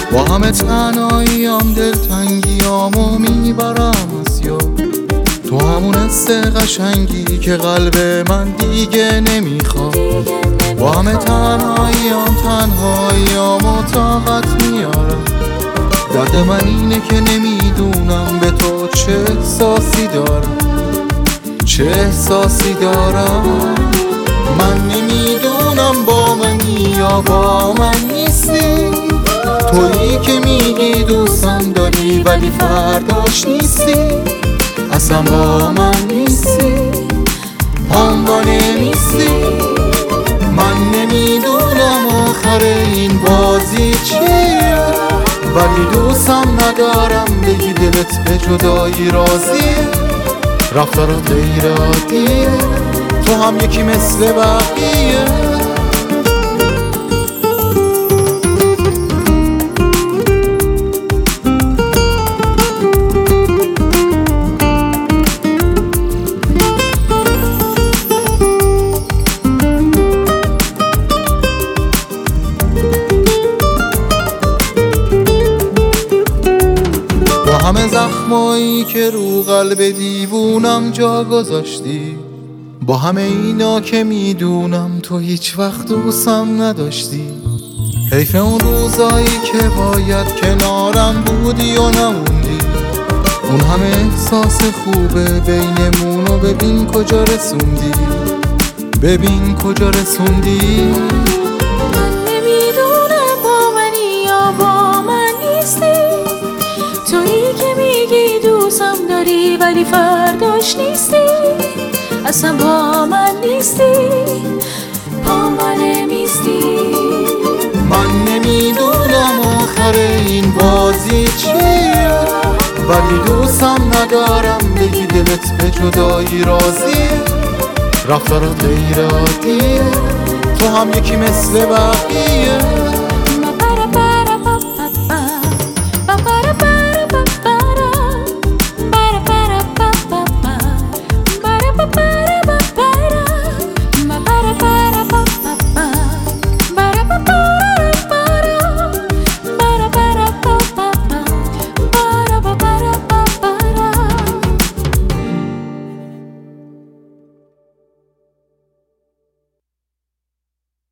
با همه تنهاییام دلتنگیامو میبرم از یاد، تو همون حس قشنگی که قلب من دیگه نمیخواد. با همه تنهاییامو طاقت میارم، درد من اینه که نمیدونم به تو چه احساسی دارم، چه احساسی دارم. من نمیدونم با منی یا با من نیستی، تویی که میگی دوستم داری ولی فرداش نیستی، اصلا با من نیستی، هم با نمیستی. من نمیدونم آخر این بازی چیه، ولی دوستم ندارم بگی دلت به جدایی راضیه. رفتارات غیر عادیه، تو هم یکی مثل بقیه. همه زخمایی که رو قلب دیوونم جا گذاشتی، با همه اینا که میدونم تو هیچ وقت دوستم نداشتی. حیف اون روزایی که باید کنارم بودی و نموندی، اون همه احساس خوبه بینمونو ببین کجا رسوندی، ببین کجا رسوندی. ولی فرداش نیستی، اصلا با من نیستی، با من نمیستی. من نمیدونم آخر این بازی چیه، ولی دوستم ندارم بگی دلت به جدایی راضیه. رفتارات غیر عادیه، تو هم یکی مثل بقیه.